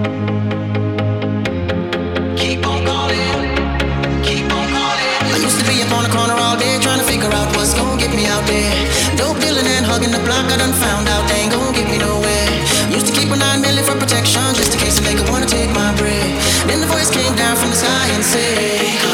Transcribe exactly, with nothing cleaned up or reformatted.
Keep on calling, keep on calling. I used to be up on the corner all day trying to figure out what's gonna get me out there. Dope dealing and hugging the block, I done found out they ain't gonna get me nowhere. Used to keep a nine milli for protection just in case a nigga wanna take my bread. Then the voice came down from the sky and said,